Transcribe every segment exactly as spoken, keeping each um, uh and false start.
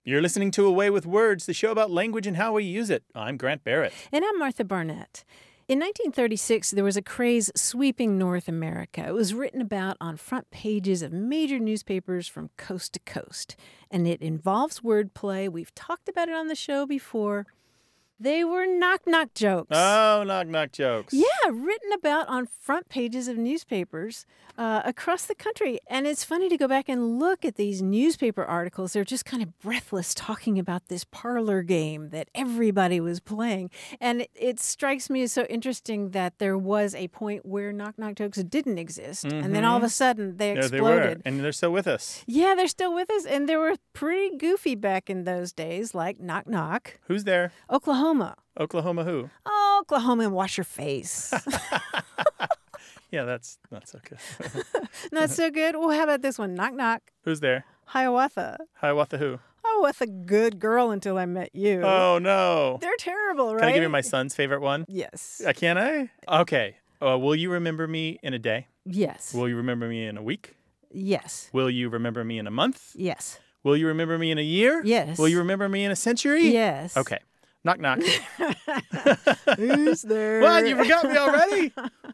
You're listening to Away with Words, the show about language and how we use it. I'm Grant Barrett. And I'm Martha Barnett. In nineteen thirty-six, there was a craze sweeping North America. It was written about on front pages of major newspapers from coast to coast. And it involves wordplay. We've talked about it on the show before. They were knock-knock jokes. Oh, knock-knock jokes. Yeah, written about on front pages of newspapers uh, across the country. And it's funny to go back and look at these newspaper articles. They're just kind of breathless talking about this parlor game that everybody was playing. And it, it strikes me as so interesting that there was a point where knock-knock jokes didn't exist. Mm-hmm. And then all of a sudden they there exploded. They were, and they're still with us. Yeah, they're still with us. And they were pretty goofy back in those days, like knock-knock. Who's there? Oklahoma. Oklahoma who? Oh, Oklahoma, and wash your face. Yeah, that's not so good. Not so good? Well, how about this one? Knock, knock. Who's there? Hiawatha. Hiawatha who? Hiawatha, good girl until I met you. Oh, no. They're terrible, right? Can I give you my son's favorite one? Yes. Uh, can I? Okay. Uh, will you remember me in a day? Yes. Will you remember me in a week? Yes. Will you remember me in a month? Yes. Will you remember me in a year? Yes. Will you remember me in a century? Yes. Okay. Knock, knock. Who's there? What? You forgot me already?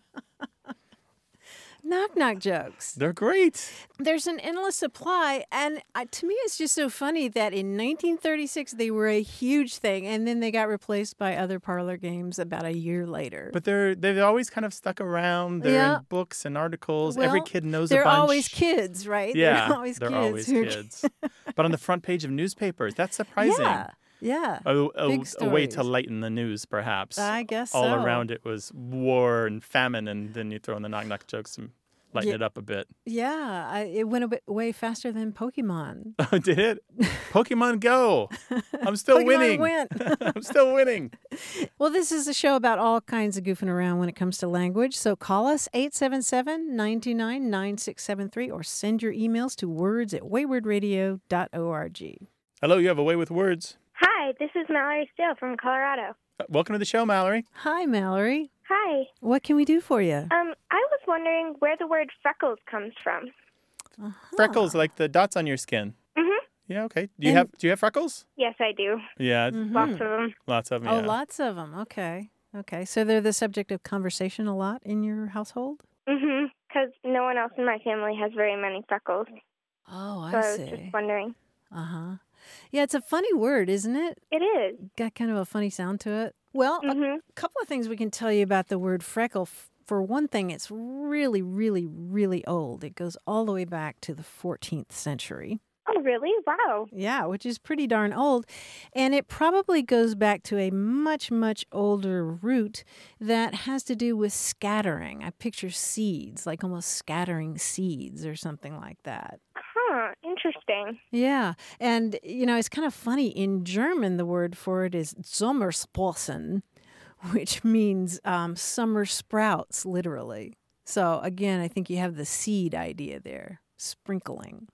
Knock, knock jokes. They're great. There's an endless supply. And uh, to me, it's just so funny that in nineteen thirty-six, they were a huge thing. And then they got replaced by other parlor games about a year later. But they're, they've always kind of stuck around. They're yeah. in books and articles. Well, Every kid knows a bunch. They're always kids, right? Yeah, they're always they're kids. always kids. But on the front page of newspapers, that's surprising. Yeah. Yeah. A, a, Big a way to stories. lighten the news, perhaps. I guess All so. around it was war and famine, and then you throw in the knock-knock jokes and lighten Yeah. it up a bit. Yeah. I, it went a bit way faster than Pokemon. Oh, did it? Pokemon Go. I'm still Pokemon winning. went. I'm still winning. Well, this is a show about all kinds of goofing around when it comes to language. So call us eight seven seven, nine two nine, nine six seven three or send your emails to words at wayward radio dot org. Hello, you have a way with words. Hi, this is Mallory Steele from Colorado. Uh, welcome to the show, Mallory. Hi, Mallory. Hi. What can we do for you? Um, I was wondering where the word freckles comes from. Uh-huh. Freckles, like the dots on your skin. Mm-hmm. Yeah, okay. Do you And- have Do you have freckles? Yes, I do. Yeah, Mhm. Lots of them. lots of them. Oh, Yeah. lots of them. Okay. Okay. So they're the subject of conversation a lot in your household? Mm-hmm. Because no one else in my family has very many freckles. Oh, So I I was see. just wondering. Uh-huh. Yeah, it's a funny word, isn't it? It is. Got kind of a funny sound to it. Well, a Mm-hmm. couple of things we can tell you about the word freckle. F- For one thing, it's really, really, really old. It goes all the way back to the fourteenth century. Oh, really? Wow. Yeah, which is pretty darn old. And it probably goes back to a much, much older root that has to do with scattering. I picture seeds, like almost scattering seeds or something like that. Huh. Interesting. Yeah. And, you know, it's kind of funny. In German, the word for it is Sommersprossen, which means um, summer sprouts, literally. So, again, I think you have the seed idea there, sprinkling.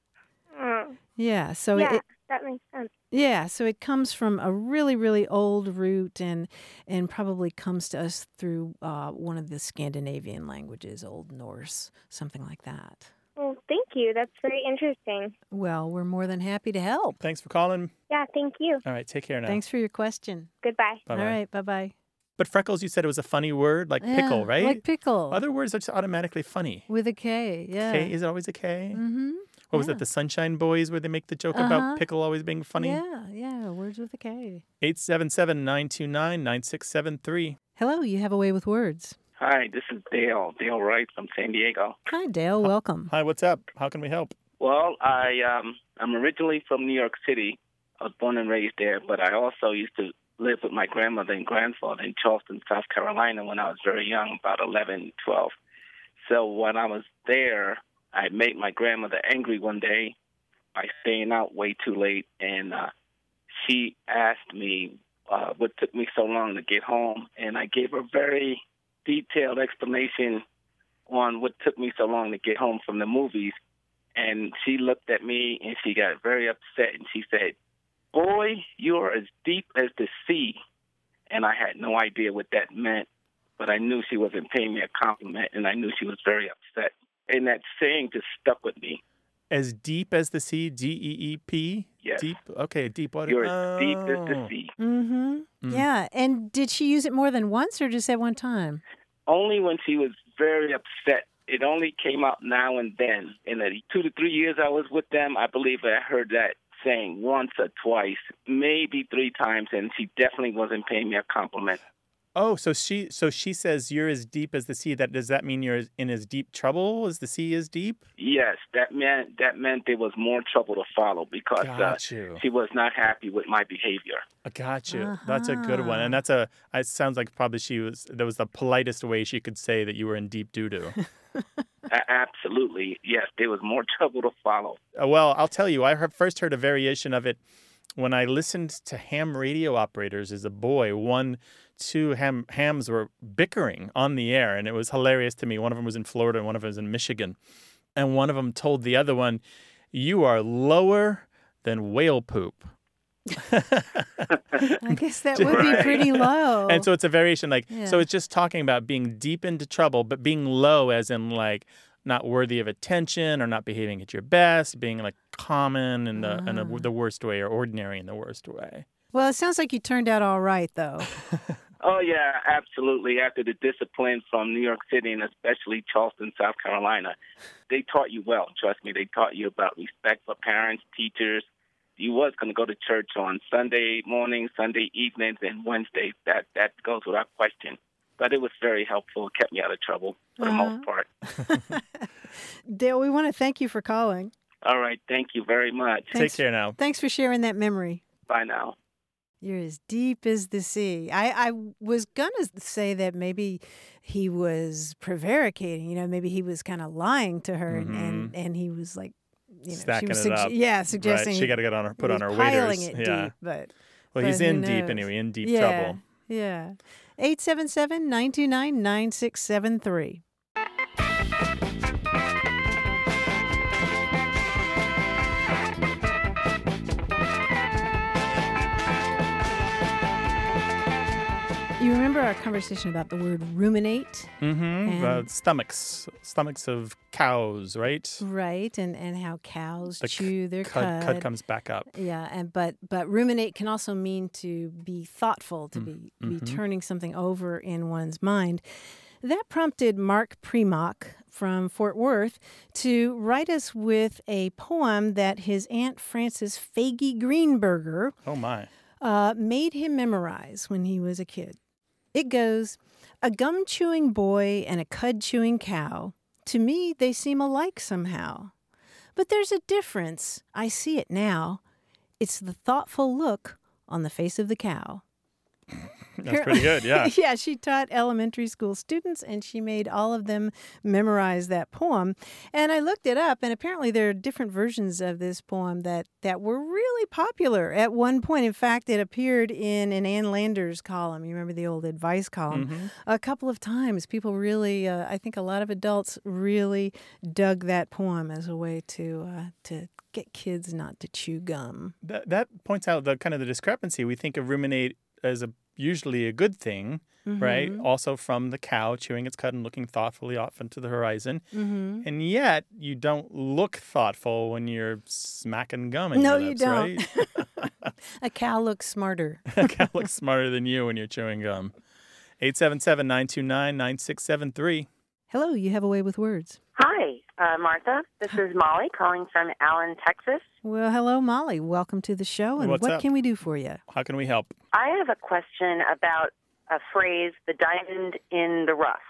Oh. Yeah. So yeah, it, that makes sense. yeah, so it comes from a really, really old root and and probably comes to us through uh, one of the Scandinavian languages, Old Norse, something like that. Well, thank you. That's very interesting. Well, we're more than happy to help. Thanks for calling. Yeah, thank you. All right, take care now. Thanks for your question. Goodbye. Bye-bye. All right, bye-bye. But freckles, you said it was a funny word, like Yeah, pickle, right? Like pickle. Other words are just automatically funny. With a K, yeah. K, is it always a K? Mm-hmm. What was yeah. it, the Sunshine Boys, where they make the joke Uh-huh. about pickle always being funny? Yeah, yeah, words with a K. eight seven seven, nine two nine, nine six seven three. Hello, you have a way with words. Hi, this is Dale, Dale Wright from San Diego. Hi, Dale. Welcome. Hi, what's up? How can we help? Well, I, um, I'm originally from New York City. I was born and raised there, but I also used to live with my grandmother and grandfather in Charleston, South Carolina when I was very young, about eleven, twelve. So when I was there, I made my grandmother angry one day by staying out way too late, and uh, she asked me uh, what took me so long to get home, and I gave her a very detailed explanation on what took me so long to get home from the movies. And she looked at me and she got very upset and she said, "Boy, you're as deep as the sea." And I had no idea what that meant, but I knew she wasn't paying me a compliment and I knew she was very upset. And that saying just stuck with me. As deep as the sea, D E E P? Yes. Deep. Okay, deep water. You're oh. as deep as the sea. Mm-hmm. Mm. Yeah. And did she use it more than once or just at one time? Only when she was very upset. It only came out now and then. In the two to three years I was with them, I believe I heard that saying once or twice, maybe three times, and she definitely wasn't paying me a compliment. Oh, so she so she says you're as deep as the sea. That does that mean you're in as deep trouble as the sea is deep? Yes, that meant that meant there was more trouble to follow because uh, Got you. she was not happy with my behavior. I got you. That's a good one, and Uh-huh. that's a. It sounds like probably she was. That was the politest way she could say that you were in deep doo doo. A- absolutely, yes, there was more trouble to follow. Uh, well, I'll tell you, I heard, first heard a variation of it when I listened to ham radio operators as a boy. One, two ham, hams were bickering on the air, and it was hilarious to me. One of them was in Florida, and one of them was in Michigan. And one of them told the other one, "You are lower than whale poop." I guess that would be Right. pretty low. And so it's a variation, like, so Yeah. it's just talking about being deep into trouble, but being low as in, like, not worthy of attention or not behaving at your best, being, like, common in the, in a, Ah. the worst way or ordinary in the worst way. Well, it sounds like you turned out all right, though. Oh, yeah, absolutely. After the discipline from New York City and especially Charleston, South Carolina, they taught you well. Trust me, they taught you about respect for parents, teachers. You was going to go to church on Sunday mornings, Sunday evenings, and Wednesdays. That that goes without question. But it was very helpful. It kept me out of trouble for the Uh-huh. most part. Dale, we want to thank you for calling. All right. Thank you very much. Thanks. Take care now. Thanks for sharing that memory. Bye now. You're as deep as the sea. I, I was going to say that maybe he was prevaricating. You know, maybe he was kind of lying to her, and, and, and he was like, you know, Stacking she was it up. yeah, Right. suggesting She got to get on her, put he on her was waders. piling it yeah. deep, but Well, he's but who in deep knows? anyway, in deep yeah, trouble. Yeah. eight seven seven, nine two nine, nine six seven three. You remember our conversation about the word ruminate? Mm-hmm. And- Uh, stomachs. Stomachs of cows, right? Right, and, and how cows The c- chew their Cud, cud. cud comes back up. Yeah, and but but ruminate can also mean to be thoughtful, to be be mhm. turning something over in one's mind. That prompted Mark Premock from Fort Worth to write us with a poem that his Aunt Frances Faggy Greenberger Oh, my. uh, made him memorize when he was a kid. It goes, "A gum-chewing boy and a cud-chewing cow, to me they seem alike somehow. But there's a difference, I see it now. It's the thoughtful look on the face of the cow." That's pretty good, yeah. Yeah, she taught elementary school students, and she made all of them memorize that poem. And I looked it up, and apparently there are different versions of this poem that, that were really popular at one point. In fact, it appeared in an Ann Landers column. You remember the old advice column? Mm-hmm. A couple of times. People really, uh, I think a lot of adults really dug that poem as a way to uh, to get kids not to chew gum. That, that points out the kind of the discrepancy. We think of ruminate as a usually a good thing, right? Mhm. Also from the cow chewing its cud and looking thoughtfully off into the horizon. Mm-hmm. And yet you don't look thoughtful when you're smacking gum in No, your you lips, don't. right? A cow looks smarter. A cow looks smarter than you when you're chewing gum. eight seven seven, nine two nine, nine six seven three. Hello, you have a way with words. Hi, uh, Martha. This is Molly calling from Allen, Texas. Well, hello, Molly. Welcome to the show. And What's what up? can we do for you? How can we help? I have a question about a phrase, the diamond in the rough.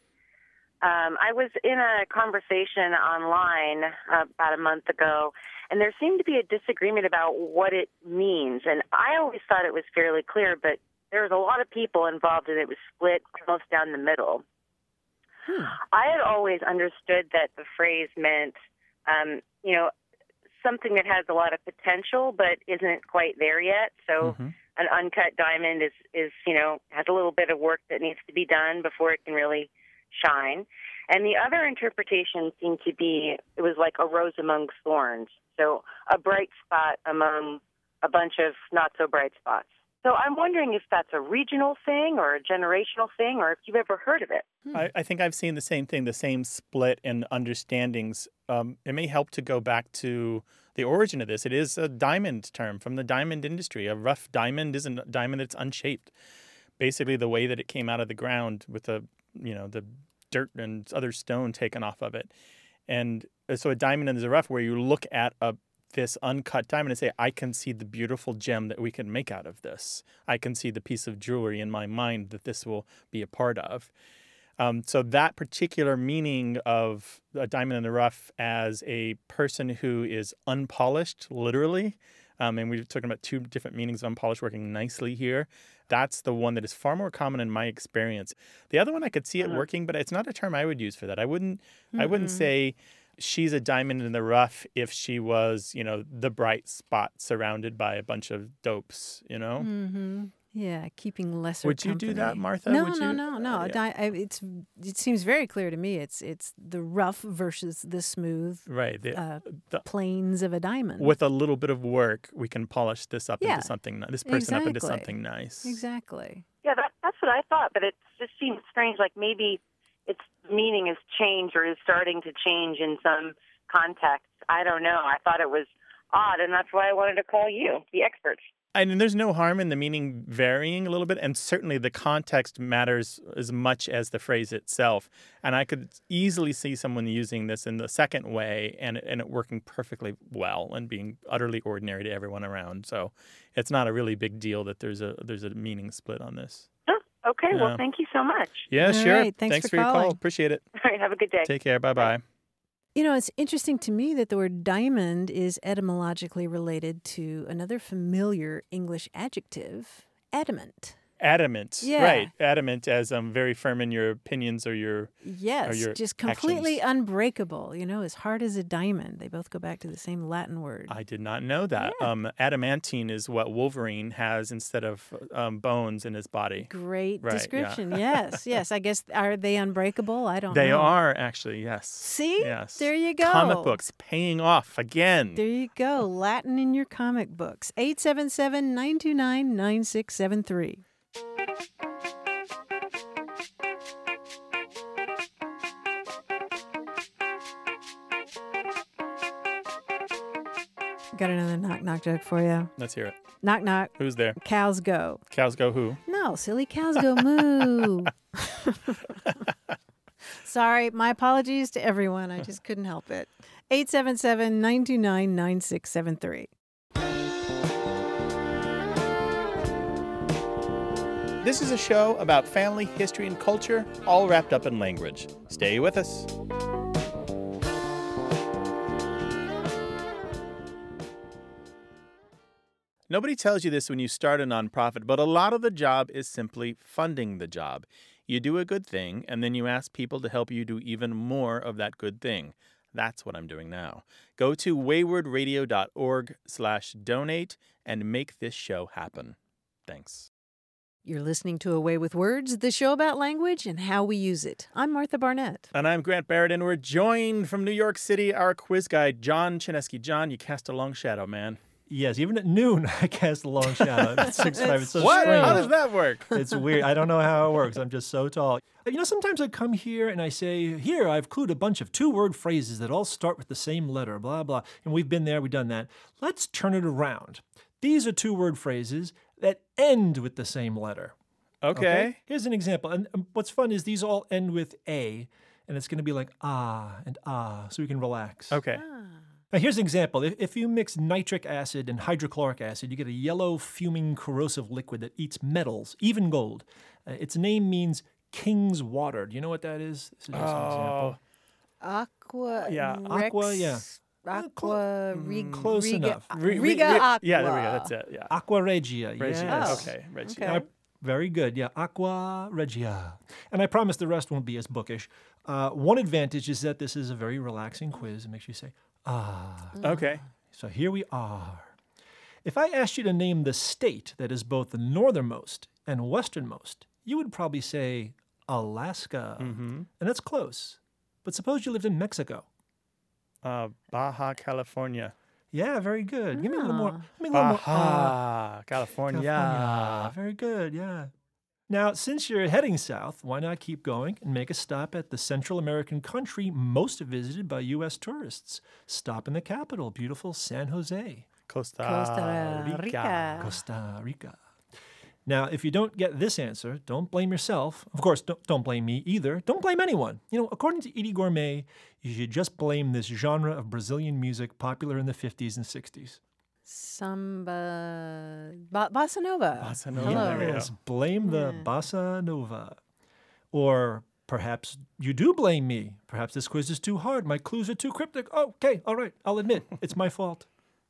Um, I was in a conversation online uh, about a month ago, and there seemed to be a disagreement about what it means. And I always thought it was fairly clear, but there was a lot of people involved, and it was split almost down the middle. Hmm. I had always understood that the phrase meant, um, you know, something that has a lot of potential but isn't quite there yet. So Mhm. an uncut diamond is, is, you know, has a little bit of work that needs to be done before it can really shine. And the other interpretation seemed to be it was like a rose among thorns. So a bright spot among a bunch of not so bright spots. So I'm wondering if that's a regional thing or a generational thing or if you've ever heard of it. I, I think I've seen the same thing, the same split in understandings. Um, it may help to go back to the origin of this. It is a diamond term from the diamond industry. A rough diamond is a diamond that's unshaped. Basically, the way that it came out of the ground with the, you know, the dirt and other stone taken off of it. And so a diamond is a rough where you look at a this uncut diamond and say, I can see the beautiful gem that we can make out of this. I can see the piece of jewelry in my mind that this will be a part of. Um, so that particular meaning of a diamond in the rough as a person who is unpolished, literally, um, and we're talking about two different meanings of unpolished working nicely here. That's the one that is far more common in my experience. The other one, I could see it working, but it's not a term I would use for that. I wouldn't. Mm-hmm. I wouldn't say she's a diamond in the rough if she was, you know, the bright spot surrounded by a bunch of dopes. You know. Mm-hmm. Yeah, keeping lesser. Would you company. do that, Martha? No, Would no, you? no, no. Uh, A yeah. di- I, it's it seems very clear to me. It's it's the rough versus the smooth, Right. The, uh, the, planes of a diamond. with a little bit of work, we can polish this up Yeah, into something. ni- This person up into exactly. something nice. Exactly. Yeah, that, that's what I thought, but it just seems strange. Like maybe its meaning has changed or is starting to change in some context. I don't know. I thought it was odd, and that's why I wanted to call you, the experts. I mean, there's no harm in the meaning varying a little bit, and certainly the context matters as much as the phrase itself. And I could easily see someone using this in the second way and, and it working perfectly well and being utterly ordinary to everyone around. So it's not a really big deal that there's a there's a meaning split on this. Oh, okay, Yeah. well, thank you so much. Yeah, All sure. right, thanks for your call. calling. Appreciate it. All right, have a good day. Take care. Bye-bye. You know, it's interesting to me that the word diamond is etymologically related to another familiar English adjective, adamant. Adamant. Yeah. Right. Adamant as um, very firm in your opinions or your... Yes, your just completely actions. unbreakable, you know, as hard as a diamond. They both go back to the same Latin word. I did not know that. Yeah. Um, adamantine is what Wolverine has instead of um, bones in his body. Great Right, yeah. description. Yes, yes. I guess, are they unbreakable? I don't They know. are actually, yes. See? Yes. There you go. Comic books paying off again. There you go. Latin in your comic books. eight seven seven, nine two nine, nine six seven three. Got another knock knock joke for you. Let's hear it. Knock knock. Who's there? Cows go. Cows go who? No, silly cows go moo. Sorry, my apologies to everyone. I just couldn't help it. eight seven seven, nine two nine, nine six seven three. This is a show about family, history, and culture, all wrapped up in language. Stay with us. Nobody tells you this when you start a nonprofit, but a lot of the job is simply funding the job. You do a good thing, and then you ask people to help you do even more of that good thing. That's what I'm doing now. Go to waywardradio.org slash donate and make this show happen. Thanks. You're listening to A Way with Words, the show about language and how we use it. I'm Martha Barnett. And I'm Grant Barrett, and we're joined from New York City, our quiz guy, John Chinesky. John, you cast a long shadow, man. Yes, even at noon, I cast a long shadow. It's six five. It's so What? strange. How does that work? It's weird. I don't know how it works. I'm just so tall. You know, sometimes I come here and I say, here, I've clued a bunch of two-word phrases that all start with the same letter, blah, blah. And we've been there, we've done that. Let's turn it around. These are two-word phrases that end with the same letter. Okay. Here's an example. And um, what's fun is these all end with A, and it's going to be like ah and ah, so we can relax. Okay. Now, here's an example. If, if you mix nitric acid and hydrochloric acid, you get a yellow, fuming, corrosive liquid that eats metals, even gold. Uh, its name means king's water. Do you know what that is? This is just an example. Aqua. Yeah, Rex, aqua, yeah. Aqua. Rig, close Riga, enough. Re- re- Riga re- Aqua. Yeah, there we go. That's it. Yeah. Aqua Regia. Regia. Yes. Okay. Regia. Okay. Uh, very good. Yeah, Aqua Regia. And I promise the rest won't be as bookish. Uh, one advantage is that this is a very relaxing quiz. It makes you say, ah. Okay. So here we are. If I asked you to name the state that is both the northernmost and westernmost, you would probably say Alaska. Mm-hmm. And that's close. But suppose you lived in Mexico. Uh, Baja California. Yeah, very good. Give me a little more. Ah. Give me a little more. Baja California. California. Very good, yeah. Now, since you're heading south, why not keep going and make a stop at the Central American country most visited by U S tourists? Stop in the capital, beautiful San Jose. Costa, Costa Rica. Rica. Costa Rica. Now, if you don't get this answer, don't blame yourself. Of course, don't, don't blame me either. Don't blame anyone. You know, according to Edie Gourmet, you should just blame this genre of Brazilian music popular in the fifties and sixties. Samba, ba- bossa nova. Bossa Nova. Hello. There we go. Yes, blame the Yeah. bossa nova. Or perhaps you do blame me. Perhaps this quiz is too hard. My clues are too cryptic. Oh, okay, all right, I'll admit, it's my fault.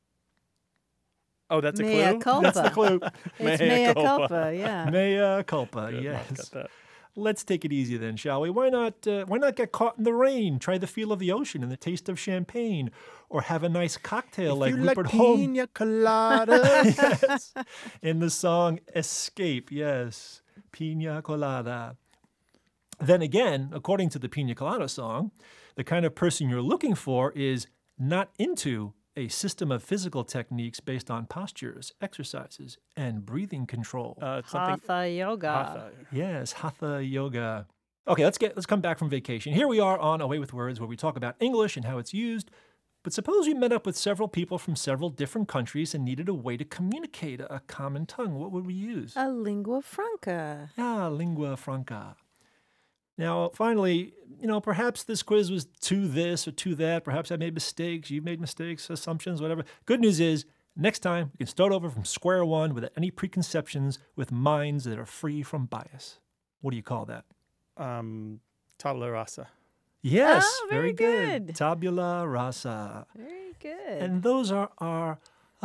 Oh, that's a Mea clue? culpa. That's the clue. It's Mea mea culpa. culpa, yeah. Mea culpa, Good, yes. I've got that. Let's take it easy then, shall we? Why not uh, why not get caught in the rain, try the feel of the ocean and the taste of champagne, or have a nice cocktail like you Rupert like Holmes pina coladas. yes. in the song Escape, yes, Pina Colada. Then again, according to the Pina Colada song, the kind of person you're looking for is not into a system of physical techniques based on postures, exercises, and breathing control. Uh, something. Hatha yoga. Hatha. Yes, Hatha Yoga. Okay, let's get let's come back from vacation. Here we are on Away with Words, where we talk about English and how it's used. But suppose we met up with several people from several different countries and needed a way to communicate a common tongue. What would we use? A lingua franca. Ah, lingua franca. Now, finally, you know, perhaps this quiz was to this or to that. Perhaps I made mistakes. You made mistakes, assumptions, whatever. Good news is, next time we can start over from square one without any preconceptions, with minds that are free from bias. What do you call that? Um, tabula rasa. Yes, Oh, very good. Tabula rasa. Very good. And those are our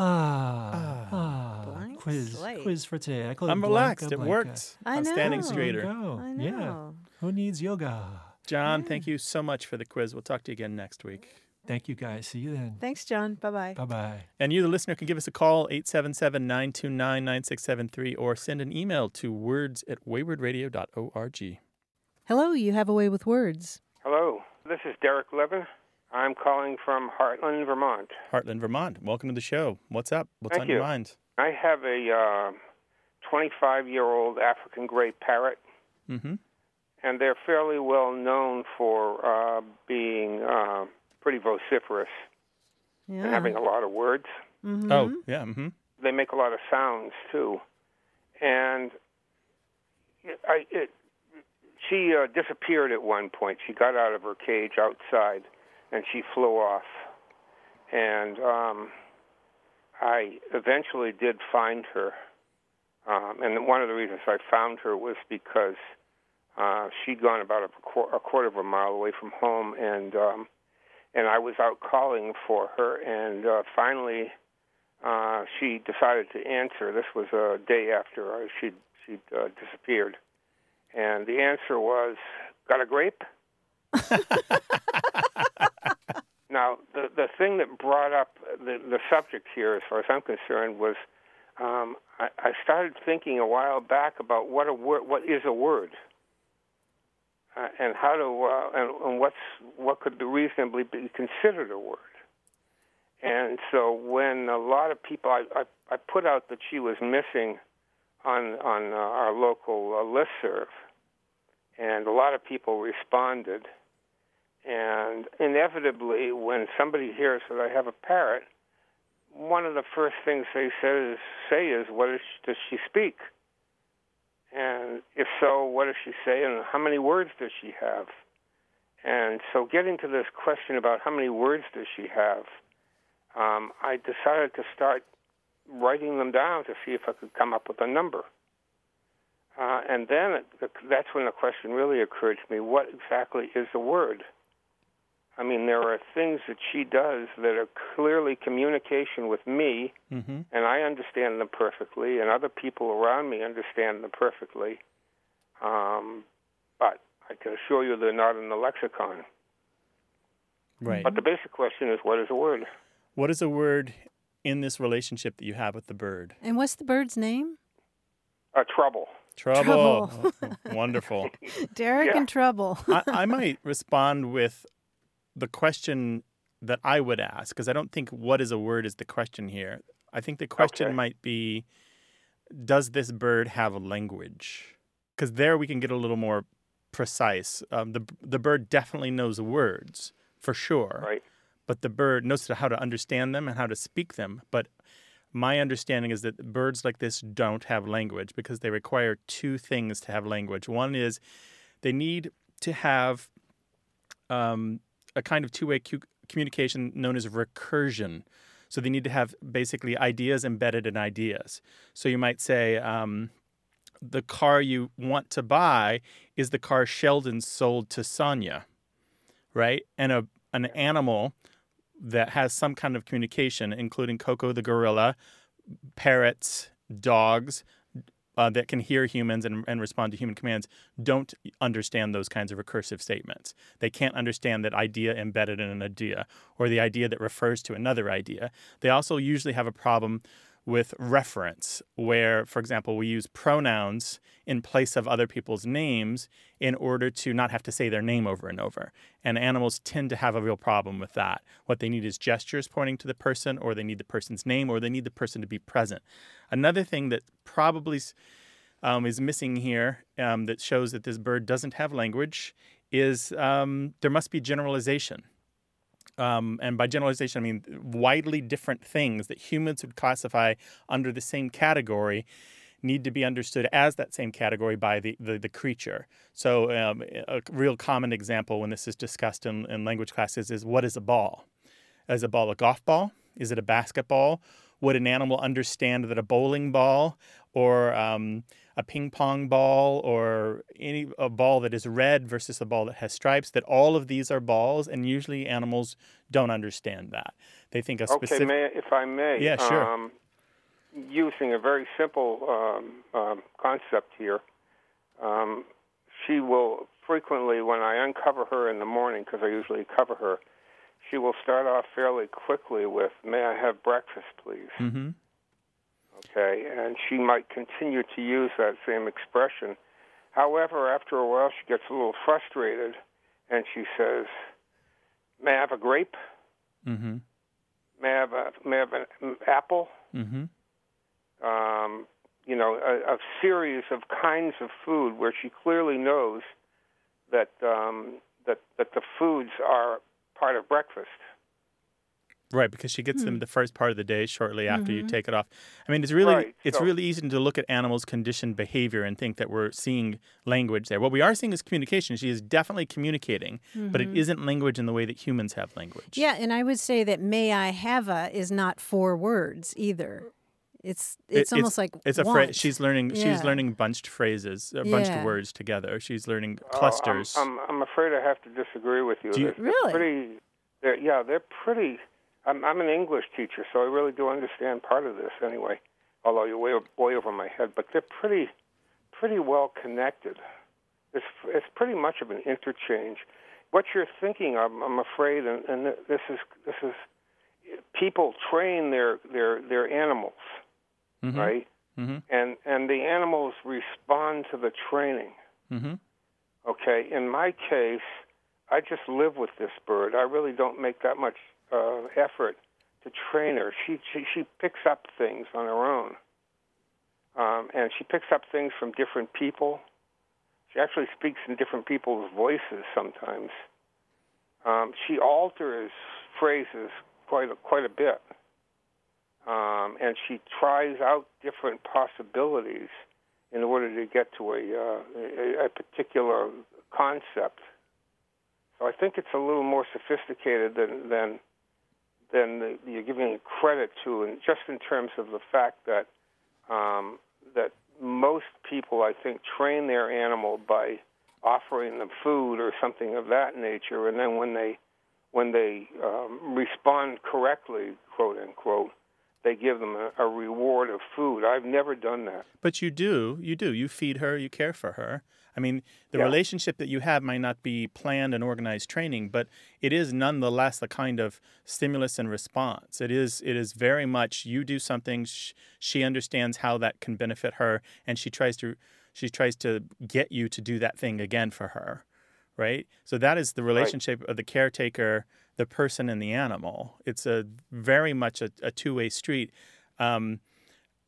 ah, ah, Blank quiz slate. quiz for today. I call it I'm blanca, relaxed. It blanca. worked. I I'm standing know. straighter. There you go. I Yeah. know. Who needs yoga? John, thank you so much for the quiz. We'll talk to you again next week. Thank you, guys. See you then. Thanks, John. Bye-bye. Bye bye. And you, the listener, can give us a call, eight seven seven, nine two nine, nine six seven three, or send an email to words at wayward radio dot org. Hello, you have a way with words. Hello, this is Derek Levin. I'm calling from Heartland, Vermont. Heartland, Vermont. Welcome to the show. What's up? What's Thank on your you. mind? I have a uh, twenty-five-year-old African gray parrot, Mm-hmm. and they're fairly well known for uh, being uh, pretty vociferous Yeah. and having a lot of words. Mhm. Oh, yeah. Mm-hmm. They make a lot of sounds, too. And I, it, she uh, disappeared at one point. She got out of her cage outside, and she flew off. And um, I eventually did find her. Um, and one of the reasons I found her was because uh, she'd gone about a, qu- a quarter of a mile away from home, and um, and I was out calling for her, and uh, finally uh, she decided to answer. This was a day after uh, she'd, she'd uh, disappeared. And the answer was, got a grape? Now, the, the thing that brought up the, the subject here, as far as I'm concerned, was um, I, I started thinking a while back about what a word, what is a word, uh, and how to, uh, and, and what's what could reasonably be considered a word. And so, when a lot of people, I, I, I put out that she was missing on on uh, our local uh, listserv, and a lot of people responded. And inevitably, when somebody hears that I have a parrot, one of the first things they say is, say is what is she, does she speak? And if so, what does she say, and how many words does she have? And so getting to this question about how many words does she have, um, I decided to start writing them down to see if I could come up with a number. Uh, and then it, that's when the question really occurred to me, what exactly is a word? I mean, there are things that she does that are clearly communication with me, Mm-hmm. and I understand them perfectly, and other people around me understand them perfectly. Um, but I can assure you they're not in the lexicon. Right. But the basic question is, what is a word? What is a word in this relationship that you have with the bird? And what's the bird's name? Uh, trouble. Trouble. Trouble. Oh, wonderful. Derek Yeah. in trouble. I, I might respond with the question that I would ask, because I don't think what is a word is the question here. I think the question Okay. might be, does this bird have a language? because there we can get a little more precise. Um, the the bird definitely knows words for sure, Right. but the bird knows how to understand them and how to speak them. But my understanding is that birds like this don't have language because they require two things to have language. One is they need to have um, a kind of two-way cu- communication known as recursion. So they need to have basically ideas embedded in ideas. So you might say, um, the car you want to buy is the car Sheldon sold to Sonia, right? And a an animal that has some kind of communication, including Coco the gorilla, parrots, dogs, uh, that can hear humans and, and respond to human commands, don't understand those kinds of recursive statements. They can't understand that idea embedded in an idea or the idea that refers to another idea. They also usually have a problem with reference, where, for example, we use pronouns in place of other people's names in order to not have to say their name over and over. And animals tend to have a real problem with that. What they need is gestures pointing to the person, or they need the person's name, or they need the person to be present. Another thing that probably um, is missing here um, that shows that this bird doesn't have language is um, there must be generalization. Um, and by generalization, I mean widely different things that humans would classify under the same category need to be understood as that same category by the, the, the creature. So um, a real common example when this is discussed in, in language classes is, what is a ball? Is a ball a golf ball? Is it a basketball? Would an animal understand that a bowling ball or um, a ping pong ball or any a ball that is red versus a ball that has stripes, that all of these are balls, and usually animals don't understand that. They think a specific... Okay, may, if I may. Yeah, sure. Um, using a very simple um, um, concept here, um, she will frequently, when I uncover her in the morning, because I usually cover her, she will start off fairly quickly with, "May I have breakfast, please?" Mm-hmm. Okay, and she might continue to use that same expression. However, after a while, she gets a little frustrated, and she says, "May I have a grape? Mm-hmm. May I have a may I have an apple?" Mm-hmm. Um, you know, a, a series of kinds of food where she clearly knows that um, that that the foods are part of breakfast. Right, because she gets Hmm. them the first part of the day shortly after you Mhm. take it off. I mean, it's really Right, it's so- really easy to look at animals' conditioned behavior and think that we're seeing language there. What we are seeing is communication. She is definitely communicating, but it Mhm. isn't language in the way that humans have language. Yeah, and I would say that "may I have a" is not four words either. It's It- it's almost like It's a want. phrase. She's learning. She's Yeah. learning bunched phrases, uh, bunched Yeah. words together. She's learning Oh, clusters. I'm, I'm, I'm afraid I have to disagree with you. Do you- They're- they're Really? Pretty, they're, yeah, they're pretty. I'm, I'm an English teacher, so I really do understand part of this anyway, although you're way, way over my head. But they're pretty, pretty well connected. It's, it's pretty much of an interchange. What you're thinking of, I'm afraid, and, and this is this is people train their their their animals, Mhm. right? Mm-hmm. And and the animals respond to the training. Mm-hmm. Okay, in my case, I just live with this bird. I really don't make that much uh, effort to train her. She, she she picks up things on her own, um, and she picks up things from different people. She actually speaks in different people's voices sometimes. Um, she alters phrases quite a, quite a bit, um, and she tries out different possibilities in order to get to a, uh, a, a particular concept. So I think it's a little more sophisticated than than than the, you're giving it credit to, and just in terms of the fact that um, that most people, I think, train their animal by offering them food or something of that nature, and then when they when they um, respond correctly, quote unquote, they give them a, a reward of food. I've never done that. But you do, you do. You feed her, you care for her. I mean, the Yeah. relationship that you have might not be planned and organized training, but it is nonetheless a kind of stimulus and response. It is it is very much you do something, sh- she understands how that can benefit her, and she tries to she tries to get you to do that thing again for her, right? So that is the relationship of the caretaker, the person, and the animal. It's a very much a, a two-way street. Um,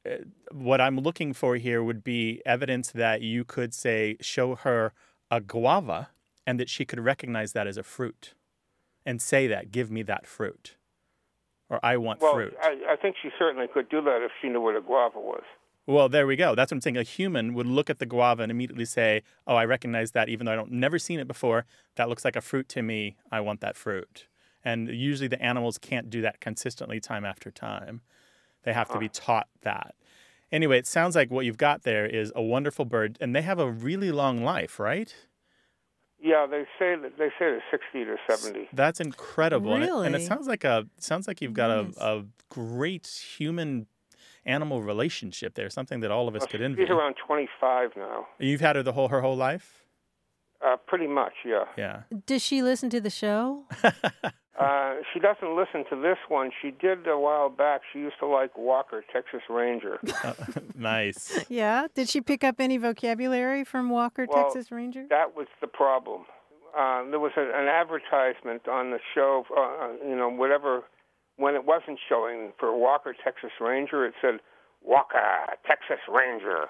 uh, what I'm looking for here would be evidence that you could say, show her a guava and that she could recognize that as a fruit and say that, give me that fruit. Or I want well, fruit. I, I think she certainly could do that if she knew what a guava was. Well, there we go. That's what I'm saying. A human would look at the guava and immediately say, oh, I recognize that even though I don't never seen it before. That looks like a fruit to me. I want that fruit. And usually the animals can't do that consistently time after time. They have to be taught that. Anyway, it sounds like what you've got there is a wonderful bird, and they have a really long life, right? Yeah, they say that they say they're sixty to seventy. That's incredible. And it, and it Really? sounds like a sounds like you've got Nice. a, a great human animal relationship there, something that all of us Well, could she's envy. around twenty-five now. You've had her the whole her whole life? Uh, pretty much, yeah. Yeah. Does she listen to the show? Uh, she doesn't listen to this one. She did a while back. She used to like Walker, Texas Ranger. Uh, nice. Yeah. Did she pick up any vocabulary from Walker, Well, Texas Ranger? That was the problem. Uh, there was a, an advertisement on the show, uh, you know, whatever, when it wasn't showing for Walker, Texas Ranger, it said, Walker, Texas Ranger.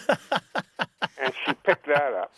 And she picked that up.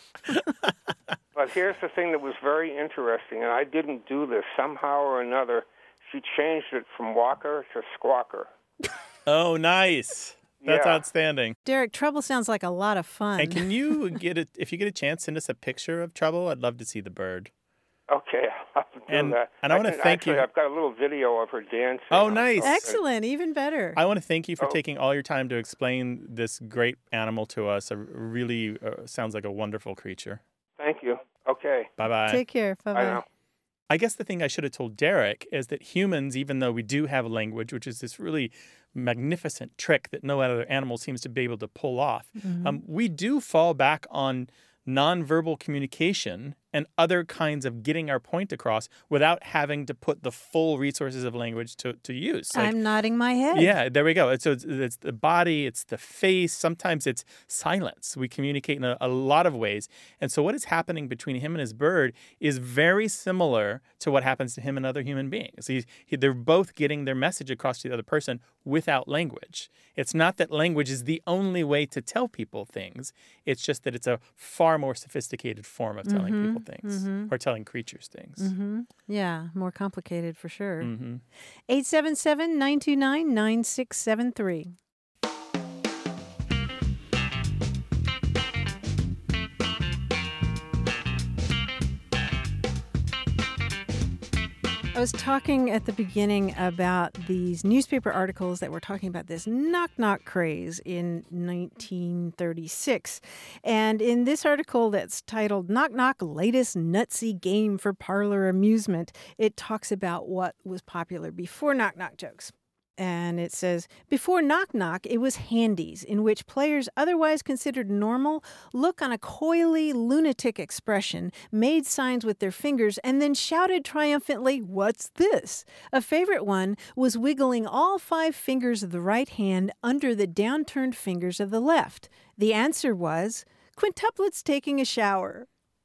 But here's the thing that was very interesting, and I didn't do this. Somehow or another, she changed it from Walker to Squawker. Oh, nice. That's Yeah. outstanding. Derek, Trouble sounds like a lot of fun. And can you get it if you get a chance, send us a picture of Trouble? I'd love to see the bird. Okay, I'll do And- that. and I wanna can- thank actually, you- I've got a little video of her dancing. Oh, on nice. something. Excellent. Even better. I want to thank you for Oh. taking all your time to explain this great animal to us. It really uh, sounds like a wonderful creature. Thank you. Okay. Bye-bye. Take care. Bye Bye-bye. now. I guess the thing I should have told Derek is that humans, even though we do have language, which is this really magnificent trick that no other animal seems to be able to pull off, um, we do fall back on nonverbal communication and other kinds of getting our point across without having to put the full resources of language to, to use. Like, I'm nodding my head. yeah, there we go. It's, so it's, it's the body, it's the face. Sometimes it's silence. We communicate in a, a lot of ways. And so what is happening between him and his bird is very similar to what happens to him and other human beings. He's, he, they're both getting their message across to the other person without language. It's not that language is the only way to tell people things. It's just that it's a far more sophisticated form of telling people things or telling creatures things. Mm-hmm. Yeah, more complicated for sure. Mm-hmm. eight seven seven, nine two nine, nine six seven three. I was talking at the beginning about these newspaper articles that were talking about this knock-knock craze in nineteen thirty-six. And in this article that's titled Knock Knock, Latest Nutsy Game for Parlor Amusement, it talks about what was popular before knock-knock jokes. And it says, before Knock Knock, it was handies, in which players otherwise considered normal look on a coyly lunatic expression, made signs with their fingers, and then shouted triumphantly, "What's this?" A favorite one was wiggling all five fingers of the right hand under the downturned fingers of the left. The answer was, "Quintuplet's taking a shower."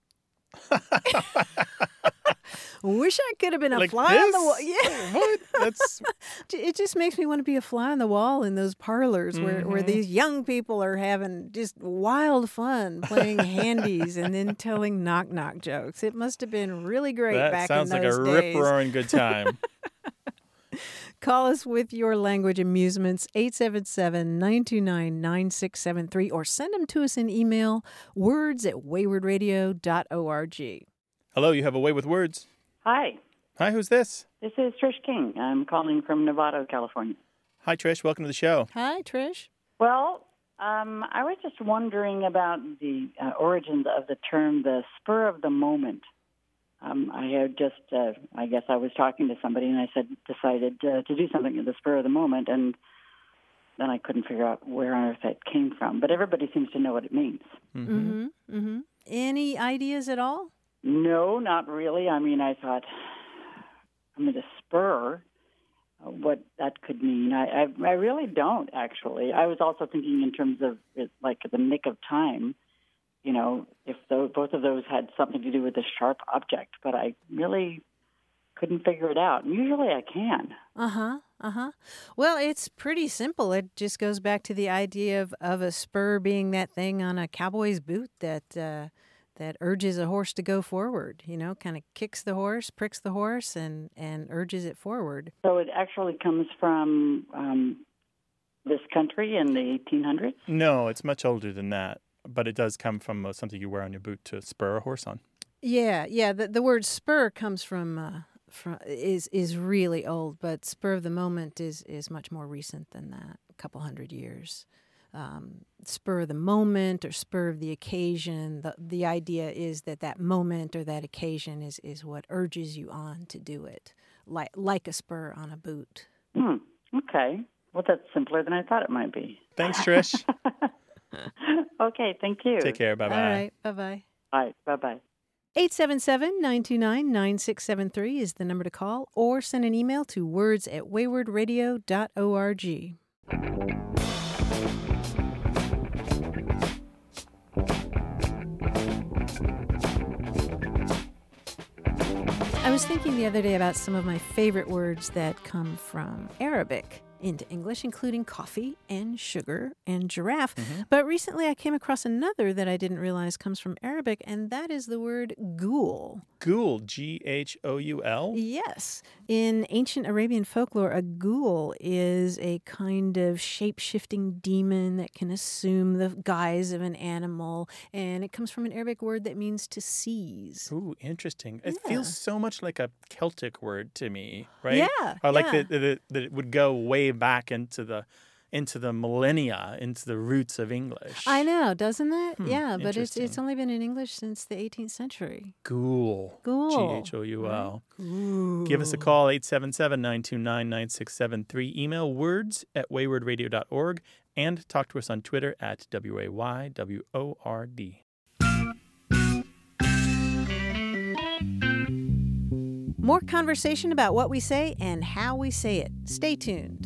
Wish I could have been a Like fly on the wall. this? Yeah. What? That's It just makes me want to be a fly on the wall in those parlors where, where Mm-hmm. these young people are having just wild fun playing handies and then telling knock knock jokes. It must have been really great that back sounds in like a those days. rip-roaring good time. Call us with your language amusements, eight seven seven, nine two nine, nine six seven three, or send them to us in email, words at wayward radio dot org. Hello, you have a way with words. Hi, Hi, who's this? this is Trish King. I'm calling from Novato, California. Hi, Trish. Welcome to the show. Hi, Trish. Well, um, I was just wondering about the uh, origins of the term the spur of the moment. Um, I had just, uh, I guess I was talking to somebody and I said, decided uh, to do something at the spur of the moment, and then I couldn't figure out where on earth that came from. But everybody seems to know what it means. Mm-hmm. Mm-hmm. Any ideas at all? No, not really. I mean, I thought, I mean, the spur, uh, what that could mean. I, I, I really don't, actually. I was also thinking in terms of it, like the nick of time, you know, if those, both of those had something to do with a sharp object, but I really couldn't figure it out. And usually I can. Uh-huh, uh-huh. Well, it's pretty simple. It just goes back to the idea of, of a spur being that thing on a cowboy's boot that uh, that urges a horse to go forward, you know, kind of kicks the horse, pricks the horse, and, and urges it forward. So it actually comes from um, this country in the eighteen hundreds? No, it's much older than that, but it does come from uh, something you wear on your boot to spur a horse on. Yeah, yeah. The, the word spur comes from... Uh, From, is is really old, but spur of the moment is is much more recent than that, a couple hundred years. Um, spur of the moment or spur of the occasion, the the idea is that that moment or that occasion is, is what urges you on to do it, like like a spur on a boot. Hmm. Okay. Well, that's simpler than I thought it might be. Thanks, Trish. Okay, thank you. Take care. Bye-bye. All right, bye-bye. All right, bye-bye. eight seven seven, nine two nine, nine six seven three is the number to call, or send an email to words at wayward radio dot org. I was thinking the other day about some of my favorite words that come from Arabic into English, including coffee and sugar and giraffe. Mm-hmm. But recently I came across another that I didn't realize comes from Arabic, and that is the word ghoul. Ghoul, G H O U L? Yes. In ancient Arabian folklore, a ghoul is a kind of shape-shifting demon that can assume the guise of an animal, and it comes from an Arabic word that means to seize. Ooh, interesting. It Yeah. feels so much like a Celtic word to me, right? Yeah, Or like yeah. that that that it would go way back into the into the millennia, into the roots of English. I know, doesn't it? Hmm, yeah, but it's interesting. it's only been in English since the eighteenth century. Ghoul. Ghoul. G H O U L. Ooh. Give us a call, eight seven seven, nine two nine, nine six seven three. Email words at wayward radio dot org and talk to us on Twitter at W A Y W O R D. More conversation about what we say and how we say it. Stay tuned.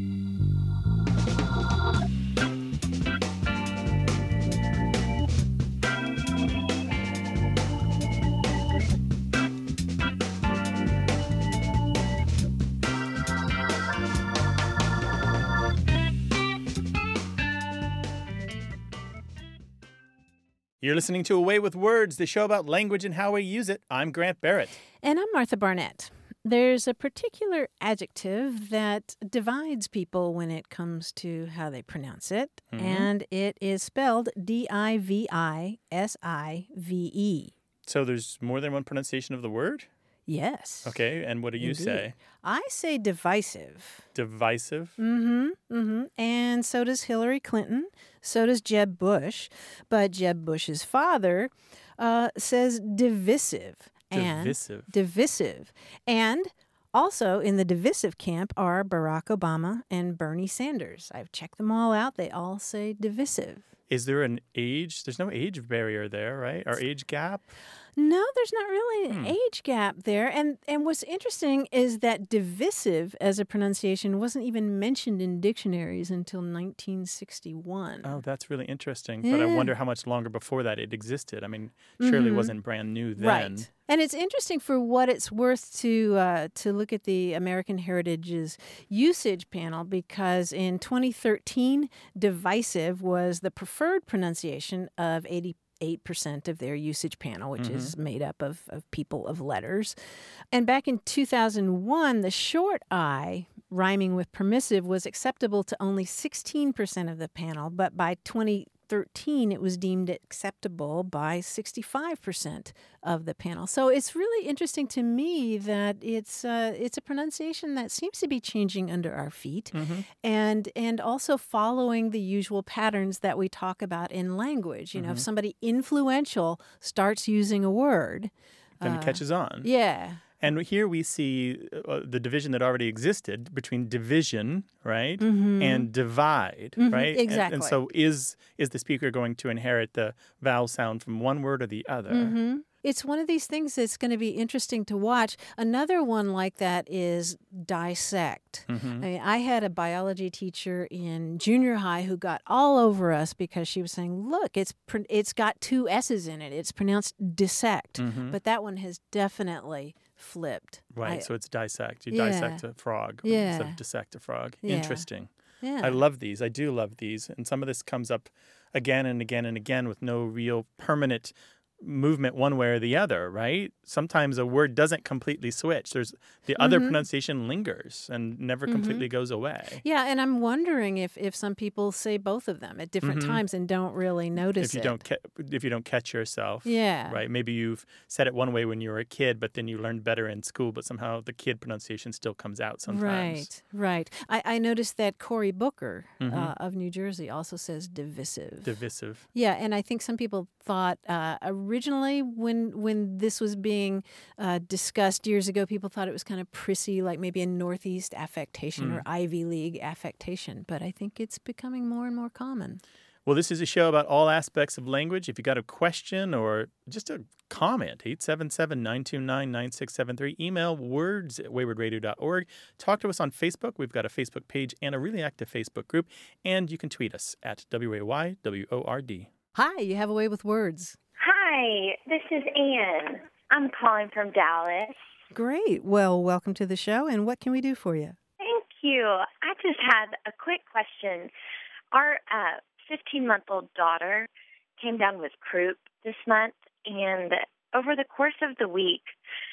You're listening to Away with Words, the show about language and how we use it. I'm Grant Barrett. And I'm Martha Barnett. There's a particular adjective that divides people when it comes to how they pronounce it, Mhm. and it is spelled D I V I S I V E. So there's more than one pronunciation of the word? Yes. Okay, and what do you Indeed. say? I say divisive. Divisive? Mm-hmm, mm-hmm. And so does Hillary Clinton. So does Jeb Bush. But Jeb Bush's father uh, says divisive. And Divisive. Divisive. And also in the divisive camp are Barack Obama and Bernie Sanders. I've checked them all out. They all say divisive. Is there an age? There's no age barrier there, right? Or age gap? No, there's not really an Hmm. age gap there. And and what's interesting is that divisive as a pronunciation wasn't even mentioned in dictionaries until nineteen sixty-one. Oh, that's really interesting. But I Yeah. wonder how much longer before that it existed. I mean, surely it Mhm. wasn't brand new then. Right. And it's interesting for what it's worth to uh, to look at the American Heritage's usage panel, because in twenty thirteen, divisive was the preferred pronunciation of eighty-eight percent of their usage panel, which Mhm. is made up of, of people of letters. And back in two thousand one, the short I, rhyming with permissive, was acceptable to only sixteen percent of the panel, but by twenty thirteen, it was deemed acceptable by sixty-five percent of the panel. So it's really interesting to me that it's uh, it's a pronunciation that seems to be changing under our feet, Mm-hmm. and and also following the usual patterns that we talk about in language. You know, if Mhm. somebody influential starts using a word, Then uh, it catches on. Yeah. And here we see uh, the division that already existed between division, right, Mhm. and divide, Mhm, right? And- exactly. And, so is is the speaker going to inherit the vowel sound from one word or the other? Mm-hmm. It's one of these things that's going to be interesting to watch. Another one like that is dissect. Mhm. I mean, I had a biology teacher in junior high who got all over us because she was saying, "Look, it's pr- it's got two S's in it. It's pronounced dissect." Mhm. But that one has definitely flipped. Right, I- so it's dissect. You Yeah. dissect a frog Yeah. instead of dissect a frog. Yeah. Interesting. Yeah. I love these. I do love these. And some of this comes up again and again and again with no real permanent movement one way or the other, right? Sometimes a word doesn't completely switch. There's the other Mhm. pronunciation lingers and never completely goes away. Yeah, and I'm wondering if, if some people say both of them at different Mhm. times and don't really notice If you it. don't ca- if you don't catch yourself. Yeah. Right. Maybe you've said it one way when you were a kid, but then you learned better in school, but somehow the kid pronunciation still comes out sometimes. Right, right. I, I noticed that Cory Booker Mhm. uh, of New Jersey also says divisive. Divisive. Yeah, and I think some people thought uh, originally when when this was being uh, discussed years ago, people thought it was kind of prissy, like maybe a Northeast affectation Mm. or Ivy League affectation. But I think it's becoming more and more common. Well, this is a show about all aspects of language. If you got a question or just a comment, eight seven seven, nine two nine, nine six seven three. Email words at wayward radio dot org. Talk to us on Facebook. We've got a Facebook page and a really active Facebook group. And you can tweet us at W A Y W O R D. Hi, you have a way with words. Hi, this is Anne. I'm calling from Dallas. Great. Well, welcome to the show. And what can we do for you? Thank you. I just had a quick question. Our uh, fifteen-month-old daughter came down with croup this month, and over the course of the week,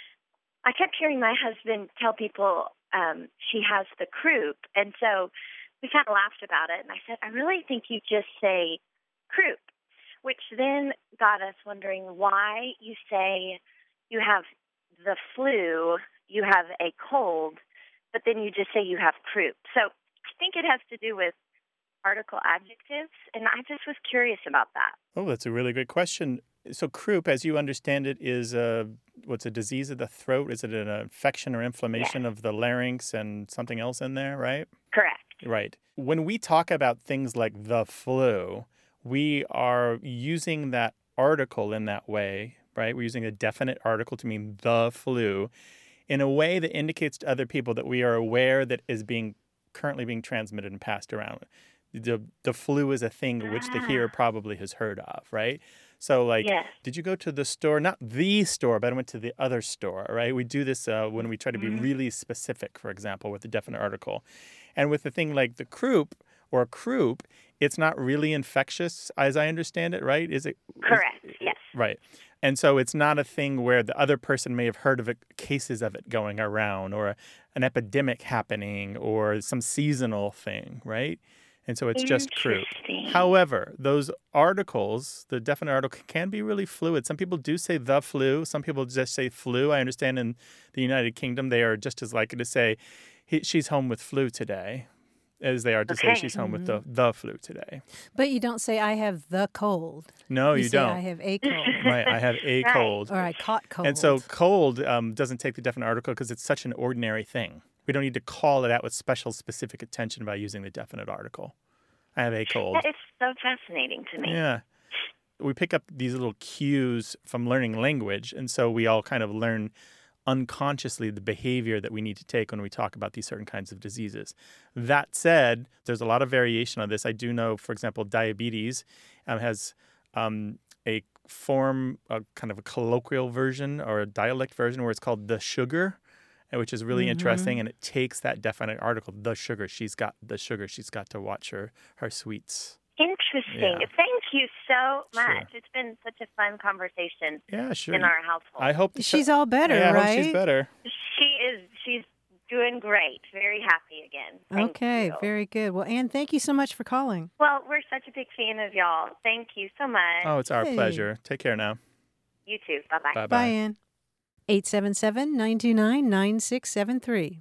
I kept hearing my husband tell people um, she has the croup, and so we kind of laughed about it, and I said, I really think you just say croup, which then got us wondering why you say you have the flu, you have a cold, but then you just say you have croup. So I think it has to do with article adjectives, and I just was curious about that. Oh, that's a really good question. So croup, as you understand it, is a, what's a disease of the throat? Is it an infection or inflammation of the larynx and something else in there, right? Correct. Right. When we talk about things like the flu, we are using that article in that way, right? We're using a definite article to mean the flu in a way that indicates to other people that we are aware that is being currently being transmitted and passed around. The the flu is a thing which the hearer probably has heard of, right? So, like, Yes. did you go to the store? Not the store, but I went to the other store, right? We do this uh, when we try to be really specific, for example, with a definite article. And with a thing like the croup or croup, it's not really infectious, as I understand it, right? Is it? Correct, is- yes. Right. And so it's not a thing where the other person may have heard of it, cases of it going around or a, an epidemic happening or some seasonal thing, right? And so it's just croup. Interesting. However, those articles, the definite article, can be really fluid. Some people do say the flu. Some people just say flu. I understand in the United Kingdom, they are just as likely to say he, she's home with flu today as they are to say Okay. she's home with the, the flu today. But you don't say, I have the cold. No, you, say, don't. I have a cold. Right, I have a Right. cold. Or I caught cold. And so cold um, doesn't take the definite article because it's such an ordinary thing. We don't need to call it out with special specific attention by using the definite article. I have a cold. That is so fascinating to me. Yeah. We pick up these little cues from learning language, and so we all kind of learn unconsciously the behavior that we need to take when we talk about these certain kinds of diseases. That said, there's a lot of variation on this. I do know, for example, diabetes um, has um, a form, a kind of a colloquial version or a dialect version where it's called the sugar, and which is really interesting, and it takes that definite article, the sugar. She's got the sugar. She's got to watch her, her sweets. Interesting. Yeah. Thank you so much. Sure. It's been such a fun conversation Yeah, sure. in our household. I hope She's all better, yeah, I right? hope she's better. She is. She's doing great. Very happy again. Thank Okay, you. very good. Well, Anne, thank you so much for calling. Well, we're such a big fan of y'all. Thank you so much. Oh, it's our Hey. pleasure. Take care now. You too. Bye-bye. Bye-bye. Bye, Anne. eight seven seven, nine two nine, nine six seven three.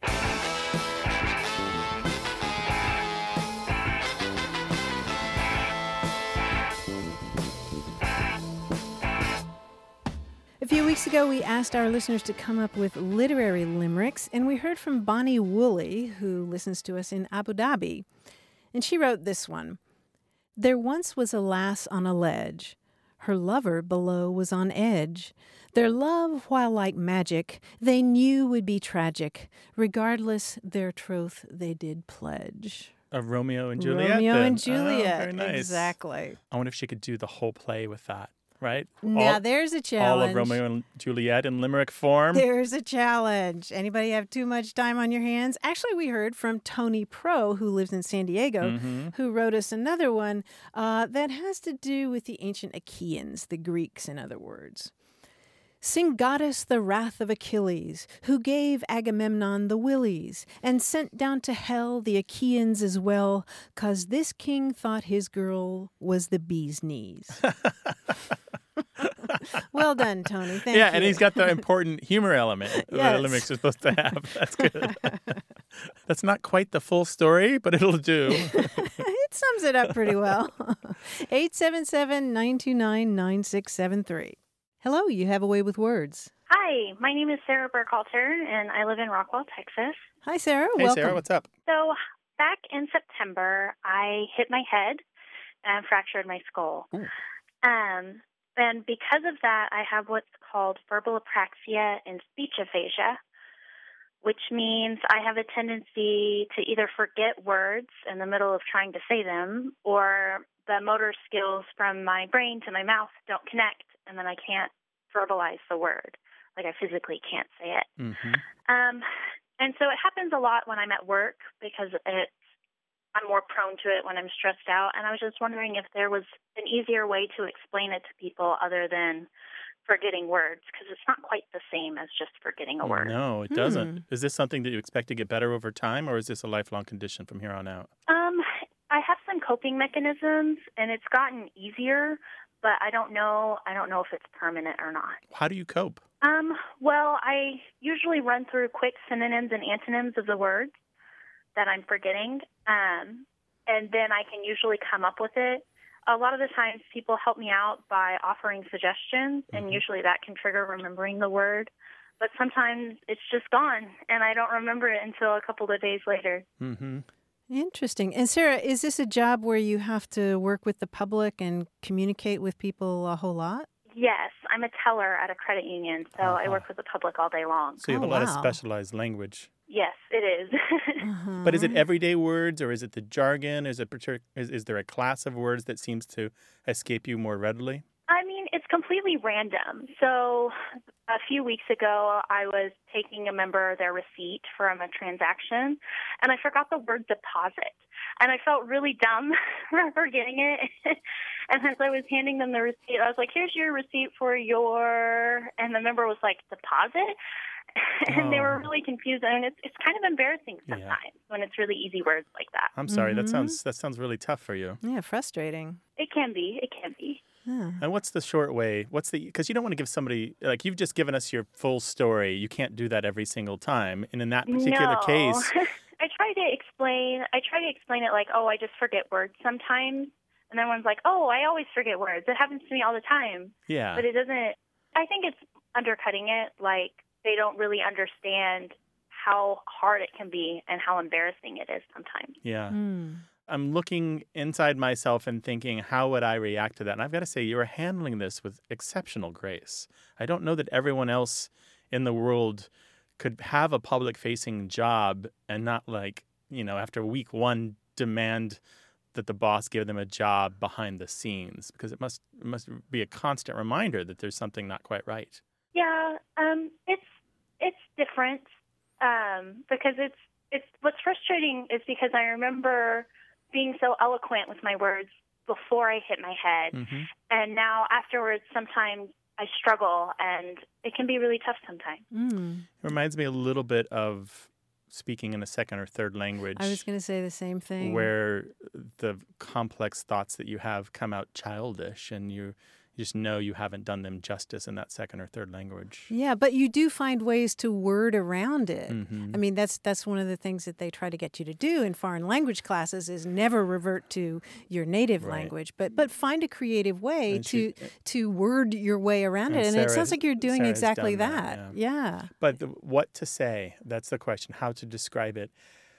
A few weeks ago, we asked our listeners to come up with literary limericks, and we heard from Bonnie Woolley, who listens to us in Abu Dhabi. And she wrote this one. There once was a lass on a ledge. Her lover below was on edge. Their love, while like magic, they knew would be tragic. Regardless, their troth they did pledge. Of Romeo and Juliet. Romeo then. and Oh, Juliet. very nice. Exactly. I wonder if she could do the whole play with that. right? Now all, there's a all challenge. of Romeo and Juliet in limerick form. There's a challenge. Anybody have too much time on your hands? Actually, we heard from Tony Pro, who lives in San Diego, Mm-hmm. who wrote us another one uh, that has to do with the ancient Achaeans, the Greeks, in other words. Sing goddess the wrath of Achilles, who gave Agamemnon the willies, and sent down to hell the Achaeans as well, 'cause this king thought his girl was the bee's knees. Well done, Tony. Thank yeah, you. and he's got the important humor element that Yes. limericks are supposed to have. That's good. That's not quite the full story, but it'll do. It sums it up pretty well. eight seven seven, nine two nine, nine six seven three. Hello, you have a way with words. Hi, my name is Sarah Burkhalter, and I live in Rockwell, Texas. Hi, Sarah. Hey, Welcome. Sarah, what's up? So back in September, I hit my head and fractured my skull. Ooh. Um, and because of that, I have what's called verbal apraxia and speech aphasia, which means I have a tendency to either forget words in the middle of trying to say them, or the motor skills from my brain to my mouth don't connect, and then I can't verbalize the word. Like I physically can't say it. Mm-hmm. Um, and so it happens a lot when I'm at work because it's, I'm more prone to it when I'm stressed out. And I was just wondering if there was an easier way to explain it to people other than forgetting words, because it's not quite the same as just forgetting a word. No, it Hmm. doesn't. Is this something that you expect to get better over time, or is this a lifelong condition from here on out? Um, I have some coping mechanisms, and it's gotten easier, but I don't know. I don't know if it's permanent or not. How do you cope? Um, well, I usually run through quick synonyms and antonyms of the words that I'm forgetting, um, and then I can usually come up with it. A lot of the times people help me out by offering suggestions, and Mhm. usually that can trigger remembering the word. But sometimes it's just gone, and I don't remember it until a couple of days later. Mm-hmm. Interesting. And Sarah, is this a job where you have to work with the public and communicate with people a whole lot? Yes, I'm a teller at a credit union, so I Uh-huh. work with the public all day long. So you have Oh, a lot of wow. specialized language. Yes, it is. Uh-huh. But is it everyday words, or is it the jargon? Is it partic- is, is there a class of words that seems to escape you more readily? I mean, it's completely random. So a few weeks ago, I was taking a member their receipt from a transaction, and I forgot the word deposit. And I felt really dumb for forgetting it. And as I was handing them the receipt, I was like, here's your receipt for your... And the member was like, deposit? And they were Oh. really confused. And it's, it's kind of embarrassing Yeah. sometimes when it's really easy words like that. I'm sorry, that Mhm. sounds that sounds really tough for you. Yeah, frustrating. It can be. It can be. Yeah. And what's the short way? What's the because you don't want to give somebody like you've just given us your full story. You can't do that every single time. And in that particular no. case, I try to explain. I try to explain it like, oh, I just forget words sometimes, and everyone's like, oh, I always forget words. It happens to me all the time. yeah, But it doesn't. I think it's undercutting it. Like they don't really understand how hard it can be and how embarrassing it is sometimes. yeah. Mm. I'm looking inside myself and thinking, how would I react to that? And I've got to say, you are handling this with exceptional grace. I don't know that everyone else in the world could have a public-facing job and not, like, you know, after week one, demand that the boss give them a job behind the scenes, because it must it must be a constant reminder that there's something not quite right. Yeah, um, it's it's different um, because it's it's what's frustrating is because I remember being so eloquent with my words before I hit my head, Mm-hmm. and now afterwards sometimes I struggle, and it can be really tough sometimes. Mm. It reminds me a little bit of speaking in a second or third language. I was going to say the same thing. Where the complex thoughts that you have come out childish, and you you just know you haven't done them justice in that second or third language. Yeah, but you do find ways to word around it. Mhm. I mean, that's that's one of the things that they try to get you to do in foreign language classes is never revert to your native Right. language, but but find a creative way And to she- to word your way around And it. And it Sarah- sounds like you're doing Sarah's exactly done that. that, Yeah. But the, what to say, that's the question, how to describe it.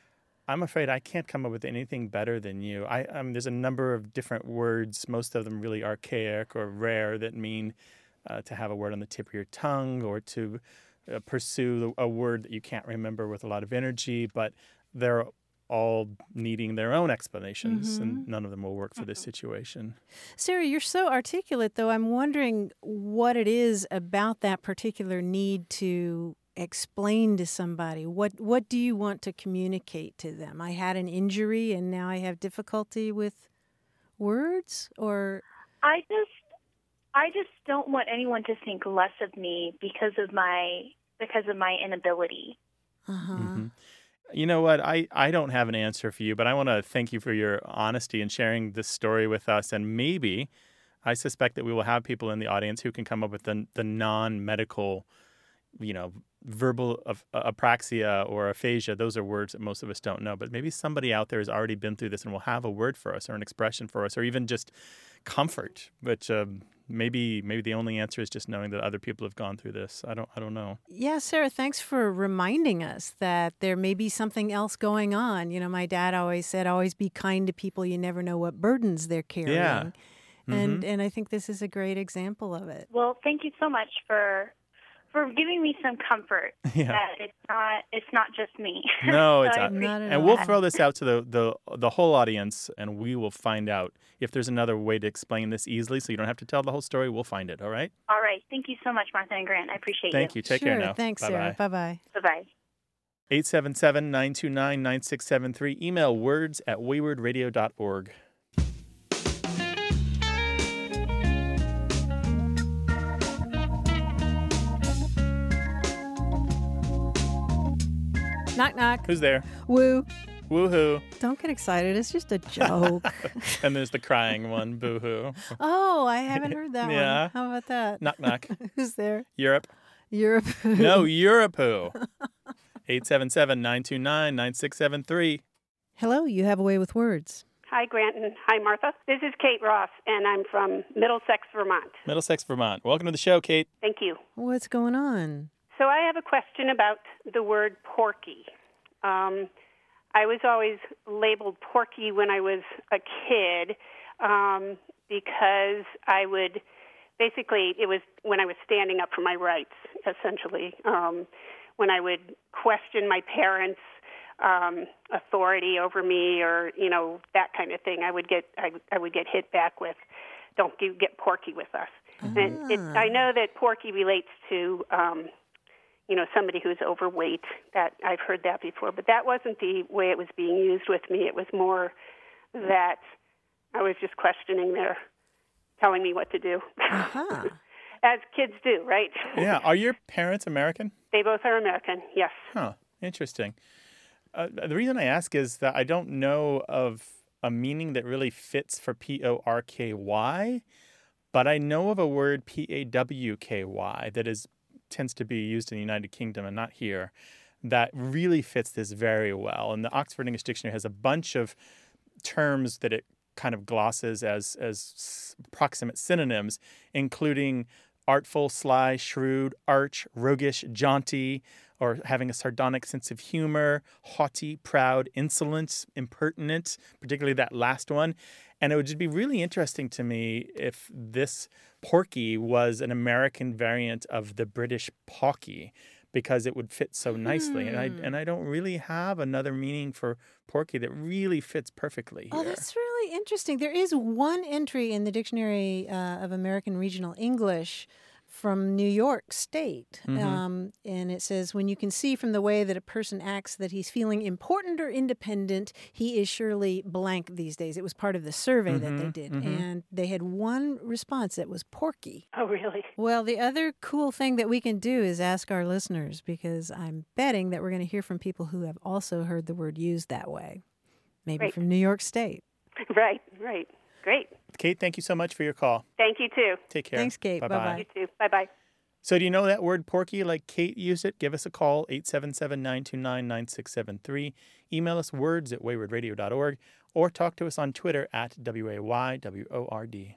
I'm afraid I can't come up with anything better than you. I um, There's a number of different words, most of them really archaic or rare, that mean uh, to have a word on the tip of your tongue, or to uh, pursue a word that you can't remember with a lot of energy. But they're all needing their own explanations, Mm-hmm. and none of them will work for this situation. Sarah, you're so articulate, though. I'm wondering what it is about that particular need to explain to somebody. What what do you want to communicate to them? I had an injury and now I have difficulty with words, or I just I just don't want anyone to think less of me because of my because of my inability. uh-huh. hmm You know what? I, I don't have an answer for you, but I want to thank you for your honesty and sharing this story with us. And maybe I suspect that we will have people in the audience who can come up with the, the non-medical, you know, verbal of, uh, apraxia or aphasia. Those are words that most of us don't know. But maybe somebody out there has already been through this and will have a word for us or an expression for us or even just comfort. But um, maybe maybe the only answer is just knowing that other people have gone through this. I don't I don't know. Yeah, Sarah, thanks for reminding us that there may be something else going on. You know, my dad always said, always be kind to people. You never know what burdens they're carrying. Yeah. And Mhm. and I think this is a great example of it. Well, thank you so much for for giving me some comfort Yeah. that it's not it's not just me. No, So it's I not. appreciate Not at And we'll all. throw this out to the, the the whole audience, and we will find out if there's another way to explain this easily, so you don't have to tell the whole story. We'll find it. All right. All right. Thank you so much, Martha and Grant. I appreciate Thank you. Take sure. care now. Thanks, Bye-bye. Sarah. Bye-bye. Bye bye. eight seven seven, nine two nine, nine six seven three. Email words at wayward radio dot org. Knock, knock. Who's there? Woo. Woohoo. Don't get excited. It's just a joke. And there's the crying one. Boo-hoo. Oh, I haven't heard that Yeah. one. How about that? Knock, knock. Who's there? Europe. Europe. No, Europe who? eight seven seven, nine two nine, nine six seven three. Hello, you have a way with words. Hi, Grant, and hi, Martha. This is Kate Ross, and I'm from Middlesex, Vermont. Middlesex, Vermont. Welcome to the show, Kate. Thank you. What's going on? So I have a question about the word porky. Um, I was always labeled porky when I was a kid um, because I would, basically, it was when I was standing up for my rights, essentially, um, when I would question my parents' um, authority over me, or you know, that kind of thing. I would get I, I would get hit back with, "Don't you get porky with us." Ah. And it, I know that porky relates to, um, you know, somebody who's overweight. That I've heard that before, but that wasn't the way it was being used with me. It was more that I was just questioning their, telling me what to do, Uh-huh. as kids do, right? Yeah. Are your parents American? They both are American. Yes. Huh. Interesting. Uh, the reason I ask is that I don't know of a meaning that really fits for P O R K Y, but I know of a word P A W K Y that is tends to be used in the United Kingdom and not here that really fits this very well. And the Oxford English Dictionary has a bunch of terms that it kind of glosses as as proximate synonyms, including artful, sly, shrewd, arch, roguish, jaunty, or having a sardonic sense of humor, haughty, proud, insolent, impertinent, particularly that last one. And it would just be really interesting to me if this porky was an American variant of the British pocky, because it would fit so nicely. And I and I don't really have another meaning for porky that really fits perfectly here. Oh, that's really interesting. There is one entry in the Dictionary uh, of American Regional English from New York State. Mhm. Um, and it says, when you can see from the way that a person acts that he's feeling important or independent, he is surely blank these days. It was part of the survey that they Mhm, did. mhm. And they had one response that was porky. Oh, really? Well, the other cool thing that we can do is ask our listeners, because I'm betting that we're going to hear from people who have also heard the word used that way. Maybe Great. from New York State. Right, right. Great. Kate, thank you so much for your call. Thank you, too. Take care. Thanks, Kate. Bye-bye. Bye-bye. You too. Bye-bye. So do you know that word porky like Kate used it? Give us a call, eight seven seven, nine two nine, nine six seven three. Email us words at wayward radio dot org or talk to us on Twitter at W A Y W O R D.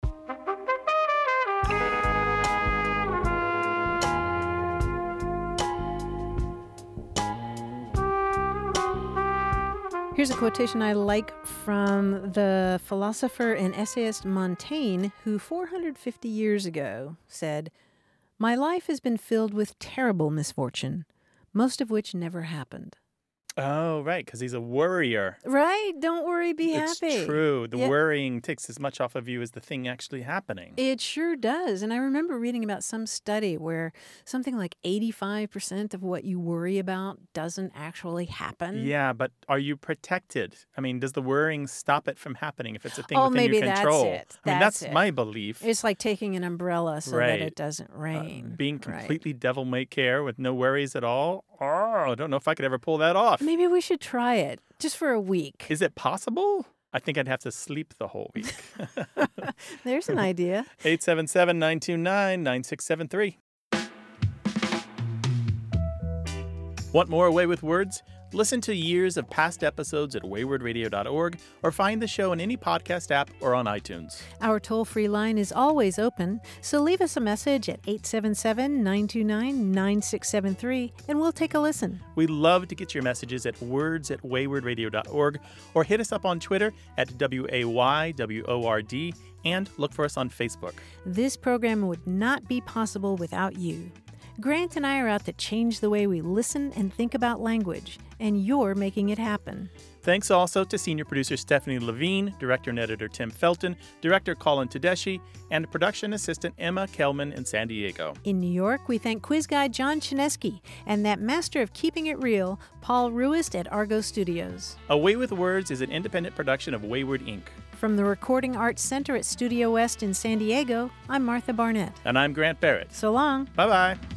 Here's a quotation I like from the philosopher and essayist Montaigne, who four hundred fifty years ago said, "My life has been filled with terrible misfortune, most of which never happened." Oh, right, because he's a worrier. Right? Don't worry, be It's happy. true. The Yeah. worrying takes as much off of you as the thing actually happening. It sure does. And I remember reading about some study where something like eighty-five percent of what you worry about doesn't actually happen. Yeah, but are you protected? I mean, does the worrying stop it from happening if it's a thing Oh, within maybe your that's control? it. I mean, That's that's it. my belief. It's like taking an umbrella so Right. that it doesn't Uh, rain. being Right. completely devil may care with no worries at all. Oh, I don't know if I could ever pull that off. Maybe we should try it just for a week. Is it possible? I think I'd have to sleep the whole week. There's an idea. eight seven seven, nine two nine, nine six seven three. Want more Away with Words? Listen to years of past episodes at wayward radio dot org or find the show in any podcast app or on iTunes. Our toll-free line is always open, so leave us a message at eight seven seven, nine two nine, nine six seven three and we'll take a listen. We love to get your messages at words at wayward radio dot org or hit us up on Twitter at W A Y W O R D and look for us on Facebook. This program would not be possible without you. Grant and I are out to change the way we listen and think about language, and you're making it happen. Thanks also to senior producer Stephanie Levine, director and editor Tim Felton, director Colin Tedeschi, and production assistant Emma Kelman in San Diego. In New York, we thank quiz guy John Chinesky and that master of keeping it real, Paul Ruist at Argo Studios. Away with Words is an independent production of Wayward Incorporated. From the Recording Arts Center at Studio West in San Diego, I'm Martha Barnett. And I'm Grant Barrett. So long. Bye-bye.